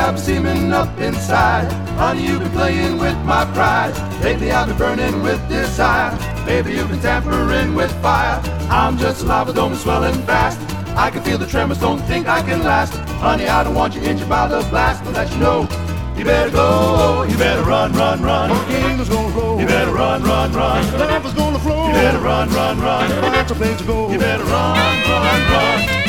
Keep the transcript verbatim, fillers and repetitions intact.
I've been seeming up inside. Honey, you've been playing with my pride. Lately I've been burning with desire. Baby, you've been tampering with fire. I'm just a lava dome swelling fast. I can feel the tremors, don't think I can last. Honey, I don't want you injured by the blast. But let you know, you better go. You better run, run, run. Volcanoes gonna roll. You better run, run, run. Lava's gonna flow. You better run, run, run. Lots of places to go. You better run, run, run.